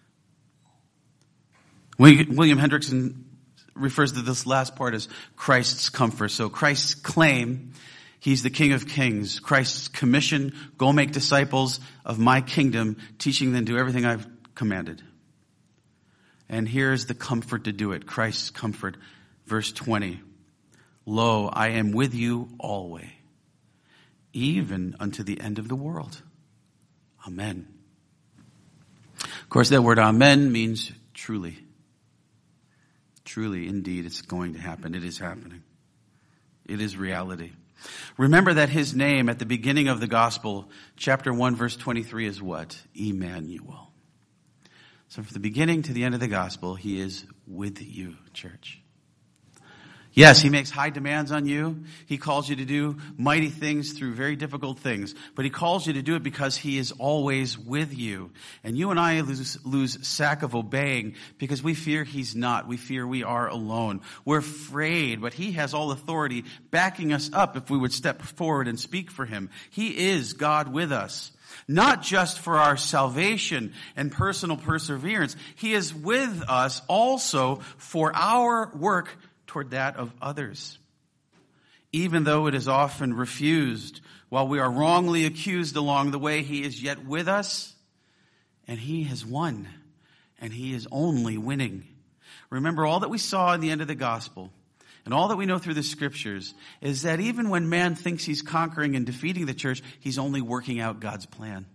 William Hendrickson refers to this last part as Christ's comfort. So Christ's claim, he's the King of kings. Christ's commission, go make disciples of my kingdom, teaching them to do everything I've commanded. And here's the comfort to do it. Christ's comfort. Verse twenty. Lo, I am with you always, even unto the end of the world. Amen. Of course, that word amen means truly. Truly, indeed, it's going to happen. It is happening. It is reality. Remember that his name at the beginning of the gospel, chapter one, verse twenty-three, is what? Emmanuel. So from the beginning to the end of the gospel, he is with you, church. Yes, he makes high demands on you. He calls you to do mighty things through very difficult things. But he calls you to do it because he is always with you. And you and I lose, lose sack of obeying because we fear he's not. We fear we are alone. We're afraid, but he has all authority backing us up if we would step forward and speak for him. He is God with us. Not just for our salvation and personal perseverance. He is with us also for our work toward that of others. Even though it is often refused While we are wrongly accused along the way, he is yet with us, and he has won, and he is only winning. Remember, all that we saw in the end of the gospel, and all that we know through the scriptures, is that even when man thinks he's conquering and defeating the church, he's only working out God's plan.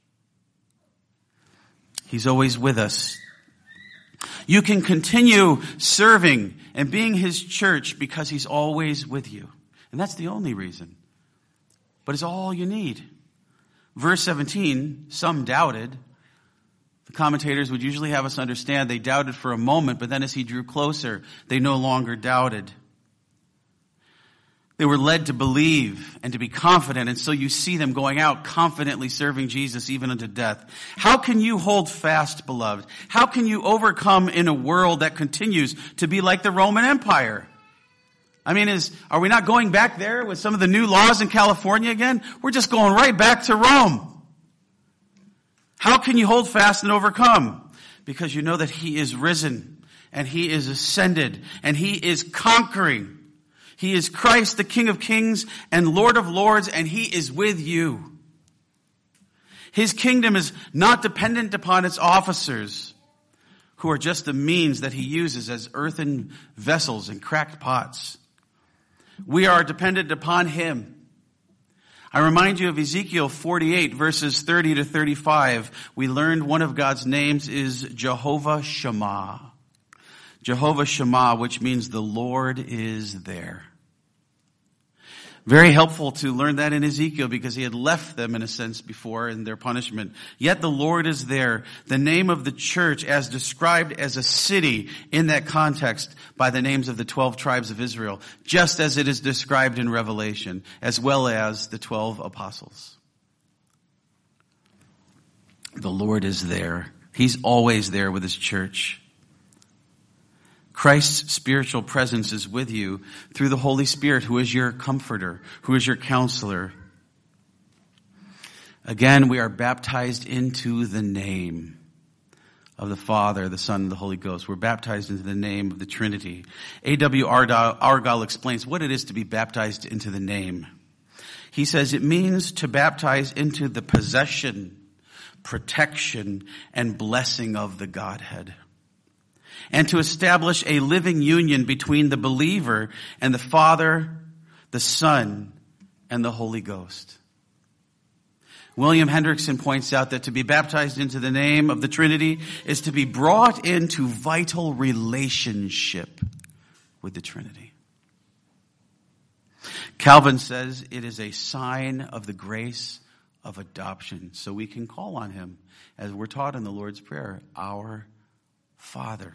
He's always with us. You can continue serving and being his church because he's always with you. And that's the only reason. But it's all you need. Verse seventeen, some doubted. The commentators would usually have us understand they doubted for a moment, but then as he drew closer, they no longer doubted. They were led to believe and to be confident, and so you see them going out confidently serving Jesus even unto death. How can you hold fast, beloved? How can you overcome in a world that continues to be like the Roman Empire? I mean, is, are we not going back there with some of the new laws in California again? We're just going right back to Rome. How can you hold fast and overcome? Because you know that he is risen and he is ascended and he is conquering. He is Christ, the King of Kings and Lord of Lords, and he is with you. His kingdom is not dependent upon its officers, who are just the means that he uses as earthen vessels and cracked pots. We are dependent upon him. I remind you of Ezekiel forty-eight, verses thirty to thirty-five. We learned one of God's names is Jehovah Shammah. Jehovah Shammah, which means the Lord is there. Very helpful to learn that in Ezekiel because he had left them in a sense before in their punishment. Yet the Lord is there. The name of the church as described as a city in that context by the names of the twelve tribes of Israel, just as it is described in Revelation, as well as the twelve apostles. The Lord is there. He's always there with his church. Christ's spiritual presence is with you through the Holy Spirit, who is your comforter, who is your counselor. Again, we are baptized into the name of the Father, the Son, and the Holy Ghost. We're baptized into the name of the Trinity. A W Argyle explains what it is to be baptized into the name. He says it means to baptize into the possession, protection, and blessing of the Godhead, and to establish a living union between the believer and the Father, the Son, and the Holy Ghost. William Hendrickson points out that to be baptized into the name of the Trinity is to be brought into vital relationship with the Trinity. Calvin says it is a sign of the grace of adoption, so we can call on him, as we're taught in the Lord's Prayer, our Father.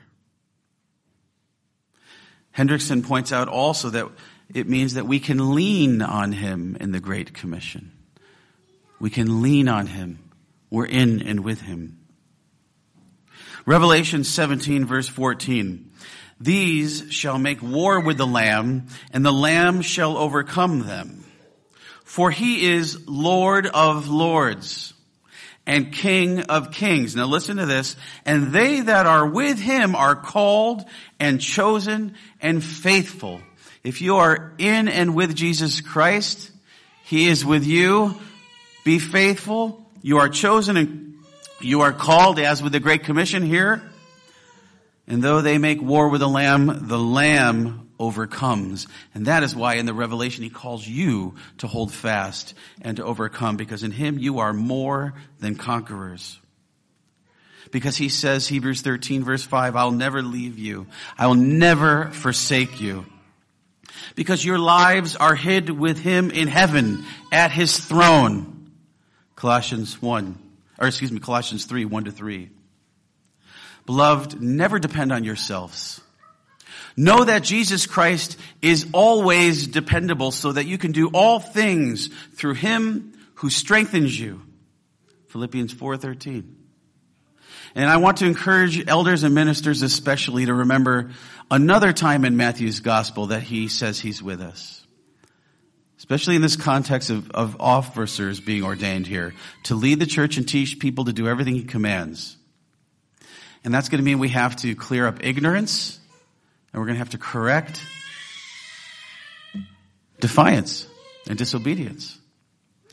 Hendrickson points out also that it means that we can lean on him in the Great Commission. We can lean on him. We're in and with him. Revelation seventeen, verse fourteen. These shall make war with the Lamb, and the Lamb shall overcome them. For he is Lord of lords and King of kings. Now listen to this. And they that are with him are called and chosen and faithful. If you are in and with Jesus Christ, he is with you. Be faithful. You are chosen and you are called, as with the Great Commission here. And though they make war with the Lamb, the Lamb overcomes. And that is why in the Revelation he calls you to hold fast and to overcome, because in him you are more than conquerors. Because he says, Hebrews thirteen verse five, I'll never leave you. I will never forsake you. Because your lives are hid with him in heaven at his throne. Colossians one, or excuse me, Colossians three, one to three. Beloved, never depend on yourselves. Know that Jesus Christ is always dependable, so that you can do all things through him who strengthens you. Philippians four thirteen. And I want to encourage elders and ministers especially to remember another time in Matthew's gospel that he says he's with us. Especially in this context of, of officers being ordained here, to lead the church and teach people to do everything he commands. And that's going to mean we have to clear up ignorance, and we're going to have to correct defiance and disobedience.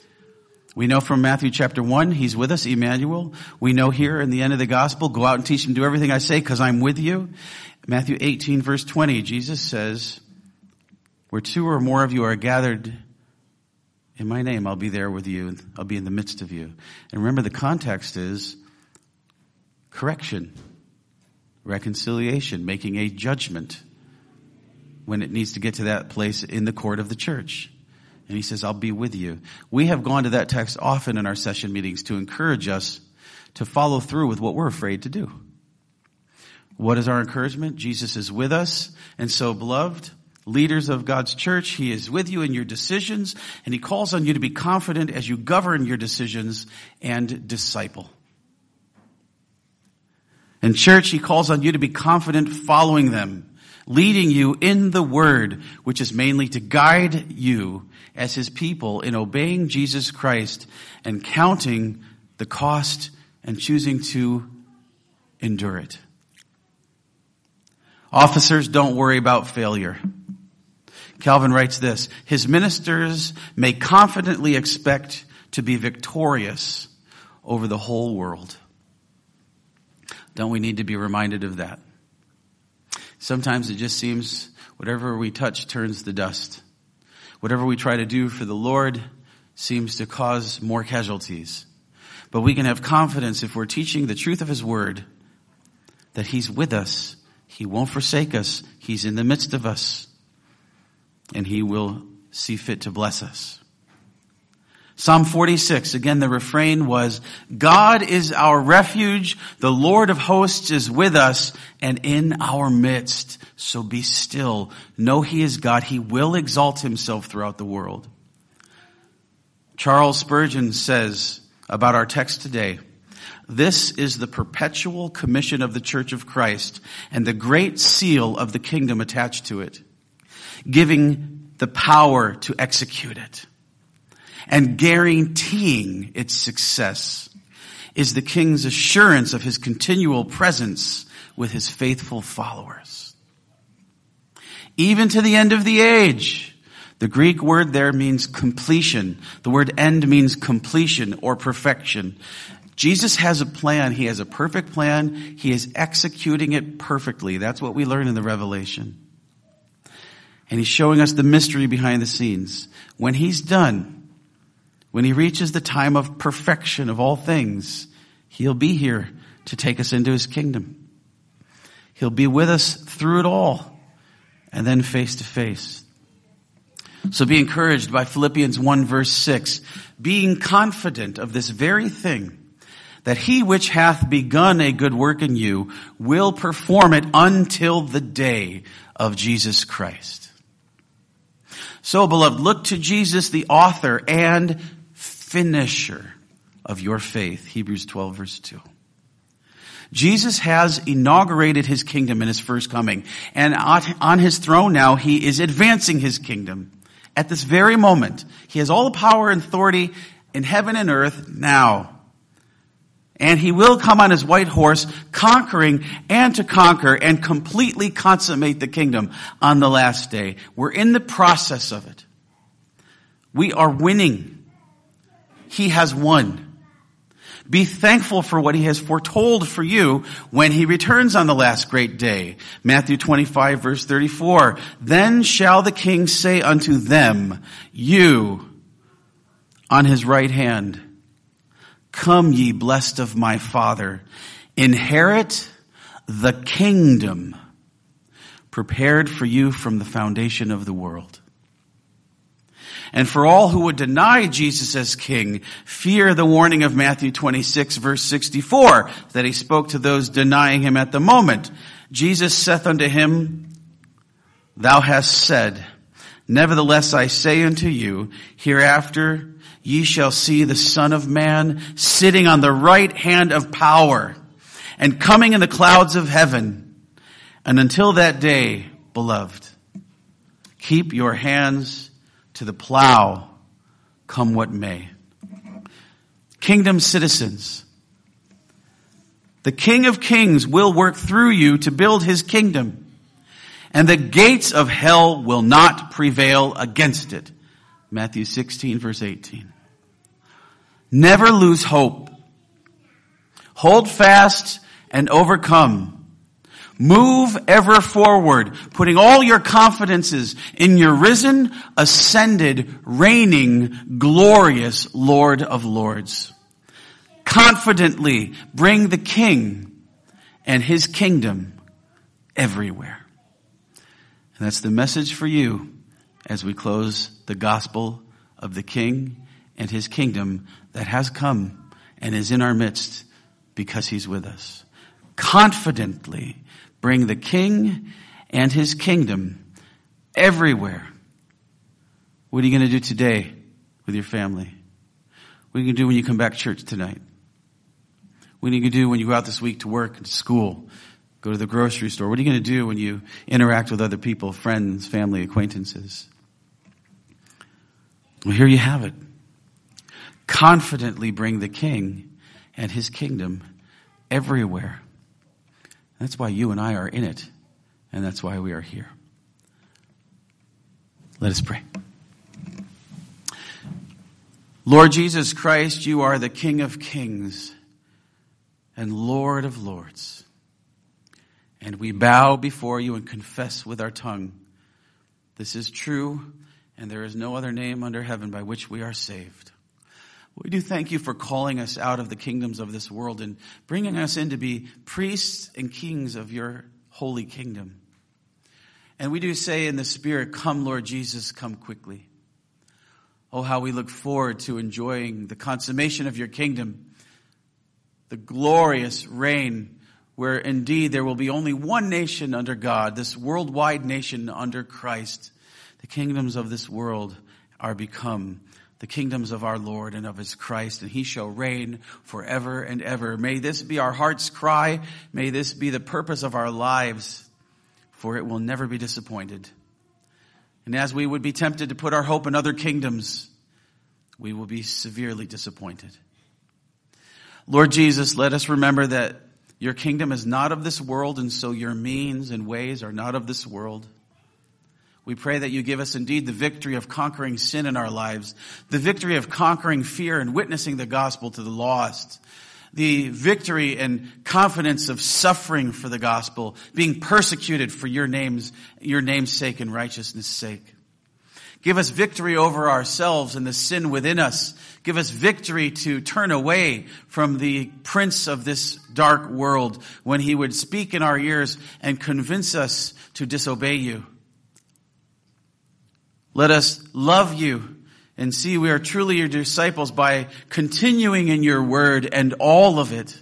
We know from Matthew chapter one, he's with us, Emmanuel. We know here in the end of the gospel, go out and teach them, do everything I say because I'm with you. Matthew eighteen verse twenty, Jesus says, where two or more of you are gathered in my name, I'll be there with you. I'll be in the midst of you. And remember, the context is correction, reconciliation, making a judgment when it needs to get to that place in the court of the church. And he says, I'll be with you. We have gone to that text often in our session meetings to encourage us to follow through with what we're afraid to do. What is our encouragement? Jesus is with us. And so, beloved, leaders of God's church, he is with you in your decisions, and he calls on you to be confident as you govern your decisions and disciple. In church, he calls on you to be confident following them, leading you in the word, which is mainly to guide you as his people in obeying Jesus Christ and counting the cost and choosing to endure it. Officers, don't worry about failure. Calvin writes this, his ministers may confidently expect to be victorious over the whole world. Don't we need to be reminded of that? Sometimes it just seems whatever we touch turns to dust. Whatever we try to do for the Lord seems to cause more casualties. But we can have confidence if we're teaching the truth of his word that he's with us. He won't forsake us. He's in the midst of us. And he will see fit to bless us. Psalm forty-six, again, the refrain was, God is our refuge, the Lord of hosts is with us and in our midst. So be still. Know he is God. He will exalt himself throughout the world. Charles Spurgeon says about our text today, this is the perpetual commission of the Church of Christ and the great seal of the kingdom attached to it, giving the power to execute it. And guaranteeing its success is the King's assurance of his continual presence with his faithful followers. Even to the end of the age. The Greek word there means completion. The word end means completion or perfection. Jesus has a plan. He has a perfect plan. He is executing it perfectly. That's what we learn in the Revelation. And he's showing us the mystery behind the scenes. When he's done, when he reaches the time of perfection of all things, he'll be here to take us into his kingdom. He'll be with us through it all and then face to face. So be encouraged by Philippians one verse six, being confident of this very thing, that he which hath begun a good work in you will perform it until the day of Jesus Christ. So, beloved, look to Jesus, the author and finisher of your faith. Hebrews twelve verse two. Jesus has inaugurated his kingdom in his first coming. And on his throne now, he is advancing his kingdom. At this very moment, he has all the power and authority in heaven and earth now. And he will come on his white horse, conquering and to conquer and completely consummate the kingdom on the last day. We're in the process of it. We are winning. He has won. Be thankful for what he has foretold for you when he returns on the last great day. Matthew twenty-five verse thirty-four. Then shall the king say unto them, you on his right hand, come ye blessed of my Father, inherit the kingdom prepared for you from the foundation of the world. And for all who would deny Jesus as king, fear the warning of Matthew twenty-six verse sixty-four that he spoke to those denying him at the moment. Jesus saith unto him, thou hast said, nevertheless I say unto you, hereafter ye shall see the Son of Man sitting on the right hand of power and coming in the clouds of heaven. And until that day, beloved, keep your hands to the plow, come what may. Kingdom citizens, the King of Kings will work through you to build his kingdom, and the gates of hell will not prevail against it. Matthew sixteen verse eighteen. Never lose hope. Hold fast and overcome. Move ever forward, putting all your confidences in your risen, ascended, reigning, glorious Lord of Lords. Confidently bring the King and his kingdom everywhere. And that's the message for you as we close the gospel of the King and his kingdom that has come and is in our midst because he's with us. Confidently bring the King and his kingdom everywhere. What are you going to do today with your family? What are you going to do when you come back to church tonight? What are you going to do when you go out this week to work and to school, go to the grocery store? What are you going to do when you interact with other people, friends, family, acquaintances? Well, here you have it. Confidently bring the King and his kingdom everywhere. That's why you and I are in it, and that's why we are here. Let us pray. Lord Jesus Christ, you are the King of kings and Lord of lords. And we bow before you and confess with our tongue, this is true, and there is no other name under heaven by which we are saved. We do thank you for calling us out of the kingdoms of this world and bringing us in to be priests and kings of your holy kingdom. And we do say in the Spirit, come Lord Jesus, come quickly. Oh, how we look forward to enjoying the consummation of your kingdom, the glorious reign where indeed there will be only one nation under God, this worldwide nation under Christ. The kingdoms of this world are become the kingdoms of our Lord and of his Christ, and he shall reign forever and ever. May this be our heart's cry. May this be the purpose of our lives, for it will never be disappointed. And as we would be tempted to put our hope in other kingdoms, we will be severely disappointed. Lord Jesus, let us remember that your kingdom is not of this world, and so your means and ways are not of this world. We pray that you give us indeed the victory of conquering sin in our lives, the victory of conquering fear and witnessing the gospel to the lost, the victory and confidence of suffering for the gospel, being persecuted for your name's, your name's sake and righteousness' sake. Give us victory over ourselves and the sin within us. Give us victory to turn away from the prince of this dark world when he would speak in our ears and convince us to disobey you. Let us love you and see we are truly your disciples by continuing in your word and all of it.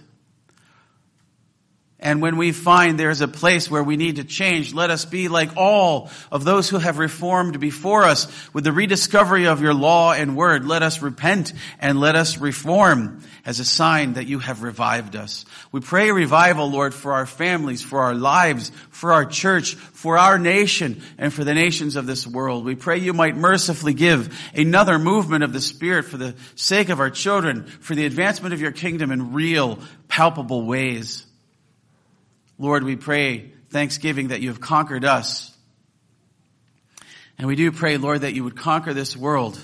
And when we find there's a place where we need to change, let us be like all of those who have reformed before us with the rediscovery of your law and word. Let us repent and let us reform as a sign that you have revived us. We pray revival, Lord, for our families, for our lives, for our church, for our nation, and for the nations of this world. We pray you might mercifully give another movement of the Spirit for the sake of our children, for the advancement of your kingdom in real, palpable ways. Lord, we pray thanksgiving that you have conquered us. And we do pray, Lord, that you would conquer this world,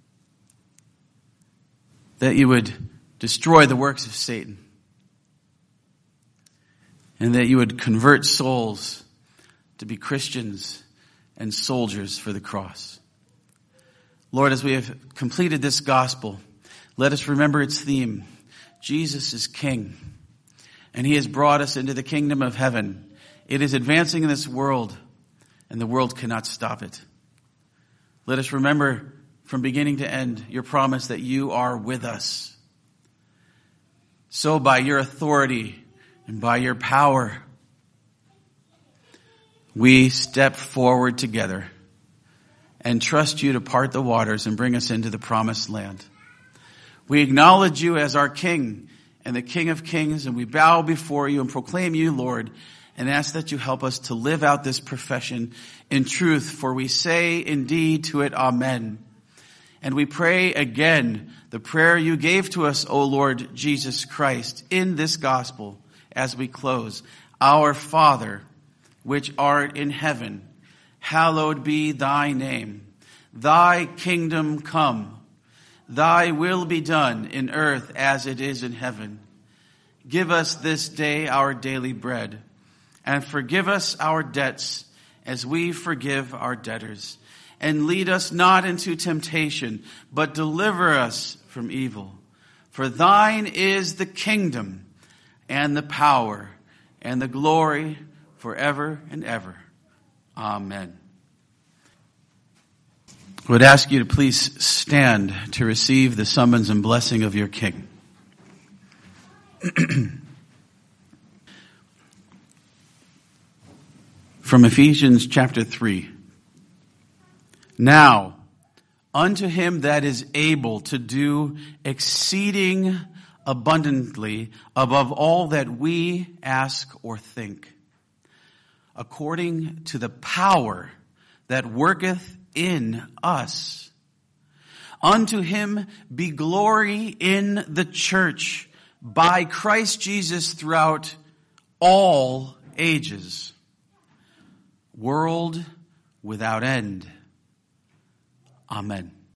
that you would destroy the works of Satan, and that you would convert souls to be Christians and soldiers for the cross. Lord, as we have completed this gospel, let us remember its theme. Jesus is King. And he has brought us into the kingdom of heaven. It is advancing in this world, and the world cannot stop it. Let us remember from beginning to end your promise that you are with us. So by your authority and by your power, we step forward together and trust you to part the waters and bring us into the promised land. We acknowledge you as our King and the King of Kings, and we bow before you and proclaim you, Lord, and ask that you help us to live out this profession in truth, for we say indeed to it, Amen. And we pray again the prayer you gave to us, O Lord Jesus Christ, in this gospel as we close. Our Father, which art in heaven, hallowed be thy name. Thy kingdom come. Thy will be done in earth as it is in heaven. Give us this day our daily bread, and forgive us our debts as we forgive our debtors. And lead us not into temptation, but deliver us from evil. For thine is the kingdom and the power and the glory forever and ever. Amen. I would ask you to please stand to receive the summons and blessing of your King. From Ephesians chapter three. Now, unto him that is able to do exceeding abundantly above all that we ask or think, according to the power that worketh in us. Unto him be glory in the church by Christ Jesus throughout all ages, world without end. Amen.